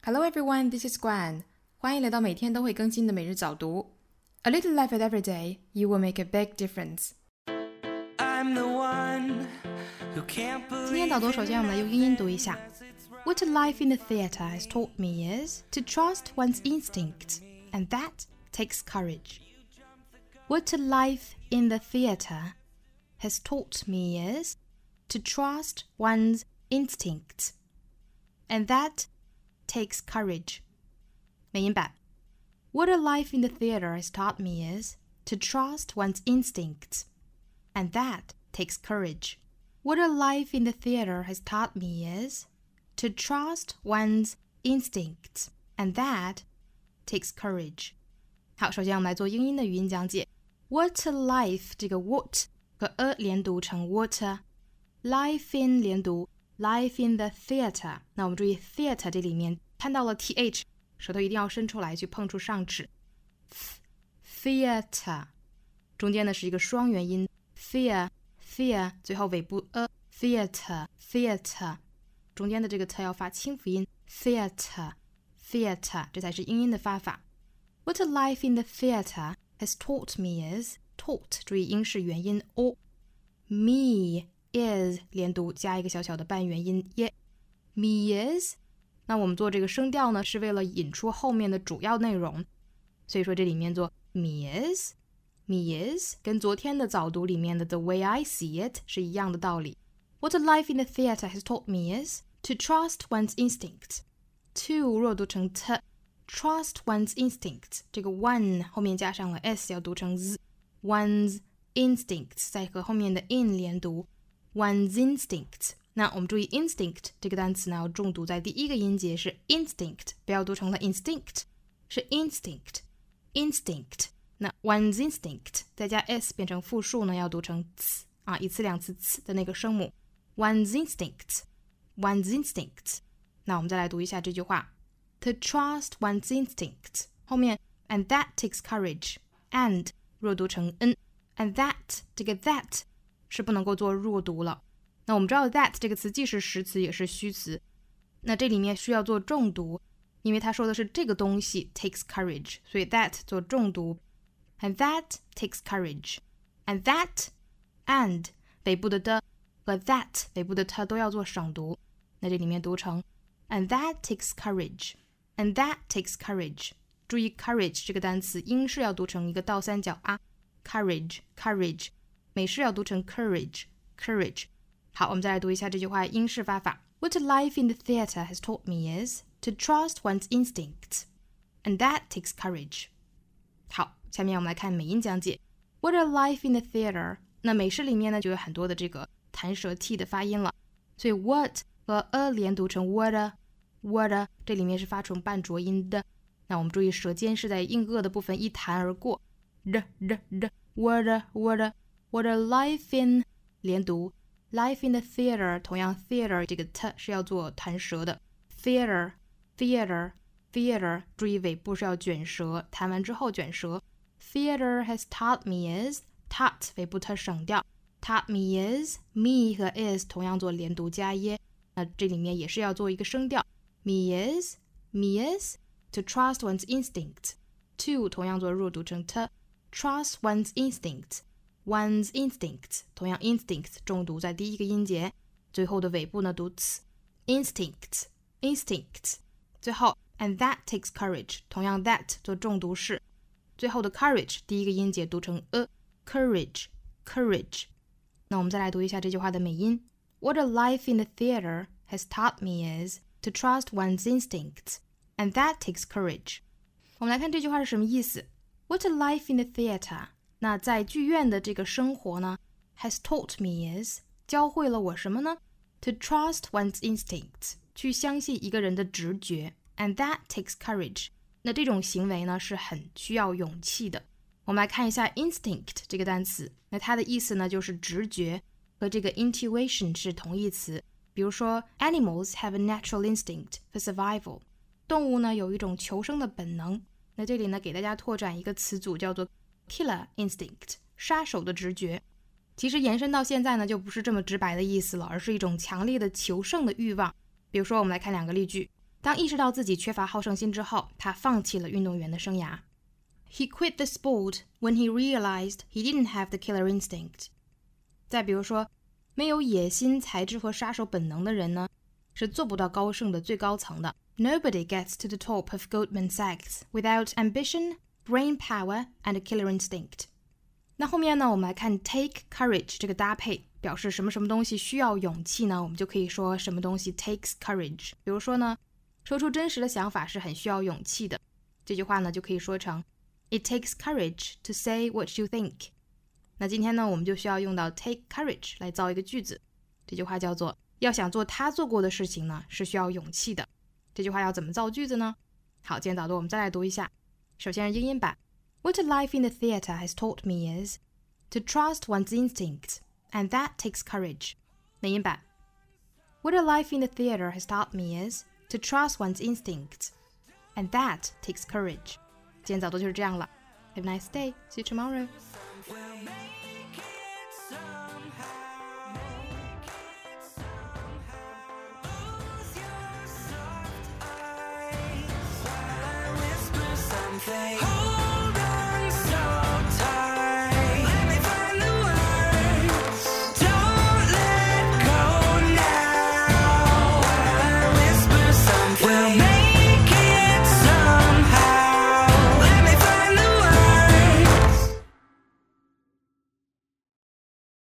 Hello everyone, this is Guan. 欢迎来到每天都会更新的每日早读。A little effort every day, you will make a big difference. 今天导读首先我们来用英音读一下。What life in the theatre has taught me is to trust one's instincts, and that takes courage. What life in the theatre has taught me is to trust one's instincts, and that takes courage. 美音版 What a life in the theatre has taught me is to trust one's instincts, and that takes courage. What a life in the theatre has taught me is to trust one's instincts, and that takes courage. 好，首先我们来做英音的语音讲解。What a life 这个 what 和 a 连读成 water，life in 连读Life in the theatre， 那我们注意 theatre 这里面看到了 th， 舌头一定要伸出来去碰触上齿。theatre 中间呢是一个双元音 fear， 最后尾部 theatre， 中间的这个 t 要发清辅音 theatre， 这才是英音的发法。What a life in the theatre has taught me is taught， 注意英式元音 o me is 连读加一个小小的半元音 me is， 那我们做这个声调呢是为了引出后面的主要内容，所以说这里面做 me is 跟昨天的早读里面的 the way I see it 是一样的道理。What a life in the theatre has taught me is to trust one's instincts. To 弱读成 t， trust one's instincts 这个 one 后面加上了 s 要读成 z， one's instincts 再和后面的 in 连读One's instincts， 那我们注意 instinct 这个单词呢要重读在第一个音节是 instinct， 不要读成了 instinct， 是 instinct， 那 one's instinct 再加 s 变成复数呢要读成 ts 一次两次 ts 的那个声母 one's instincts， 那我们再来读一下这句话 To trust one's instincts 后面 and that takes courage and 弱读成 n and that 这个 that是不能够做弱读了。那我们知道 that 这个词既是实词也是虚词，那这里面需要做重读，因为它说的是这个东西 takes courage， 所以 that 做重读 and that takes courage and that and 尾部的的和 that 尾部的 t 都要做省读，那这里面读成 and that takes courage， 注意 courage 这个单词英式要读成一个倒三角 courage，美式要读成 courage。 好，我们再来读一下这句话英式发法。What life in the theatre has taught me is to trust one's instincts, and that takes courage. 好，下面我们来看美音讲解。What a life in the theatre， 那美式里面呢就有很多的这个弹舌 t 的发音了，所以 what 和 a 连读成 water， 这里面是发成半浊音的。那我们注意舌尖是在硬腭的部分一弹而过 water。What a life in 连读 Life in the theatre 同样 theatre 这个 t 是要做弹舌的 theatre 注意尾部是要卷舌，弹完之后卷舌 Theatre has taught me is taught 尾部 t 省掉 taught me is me 和 is 同样做连读加耶，那这里面也是要做一个声调 me is to trust one's instincts to 同样做弱读成 t trust one's instincts同样 instincts 重读在第一个音节，最后的尾部呢读 ts instincts 最后 and that takes courage 同样 that 做重读式，最后的 courage 第一个音节读成 a courage。 那我们再来读一下这句话的美音。 What a life in the theatre has taught me is to trust one's instincts, and that takes courage. 我们来看这句话是什么意思。 What a life in the theatre，那在剧院的这个生活呢 has taught me is 教会了我什么呢 To trust one's instincts 去相信一个人的直觉 and that takes courage 那这种行为呢是很需要勇气的。我们来看一下 instinct 这个单词，那它的意思呢就是直觉，和这个 intuition 是同义词。比如说 animals have a natural instinct for survival 动物呢有一种求生的本能，那这里呢给大家拓展一个词组叫做Killer instinct 杀手的直觉，其实延伸到现在呢就不是这么直白的意思了，而是一种强烈的求胜的欲望。比如说我们来看两个例句当意识到自己缺乏好胜心之后，他放弃了运动员的生涯。He quit the sport when he realized he didn't have the killer instinct. 再比如说，没有野心、才智和杀手本能的人呢，是做不到高盛的最高层的。Nobody gets to the top of Goldman Sachs without ambition, brain power, and a killer instinct. 那后面呢，我们来看 take courage 这个搭配，表示什么什么东西需要勇气呢？我们就可以说什么东西 takes courage。比如说呢，说出真实的想法是很需要勇气的。这句话呢，就可以说成 It takes courage to say what you think. 那今天呢，我们就需要用到 take courage 来造一个句子。这句话叫做要想做他做过的事情呢，是需要勇气的。这句话要怎么造句子呢？好，今天导读我们再来读一下。首先是英音版。What a life in the theatre has taught me is to trust one's instincts, and that takes courage. 美音版。What a life in the theatre has taught me is to trust one's instincts, and that takes courage. 今天早读就是这样了。Have a nice day. See you tomorrow. Something